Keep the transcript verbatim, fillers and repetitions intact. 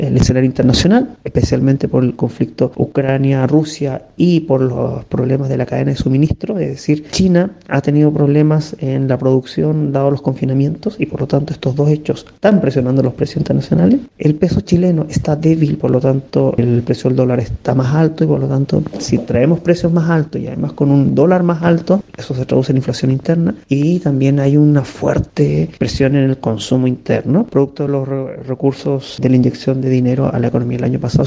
el escenario internacional, especialmente por el conflicto Ucrania-Rusia y por los problemas de la cadena de suministro. Es decir, China ha tenido problemas en la producción dado los confinamientos y por lo tanto estos dos hechos están presionando los precios internacionales. El peso chileno está débil, por lo tanto el precio del dólar está más alto y por lo tanto si traemos precios más altos y además con un dólar más alto, eso se traduce en inflación interna y también hay una fuerte presión en el consumo interno, producto de los re- recursos de la inyección de dinero a la economía el año pasado.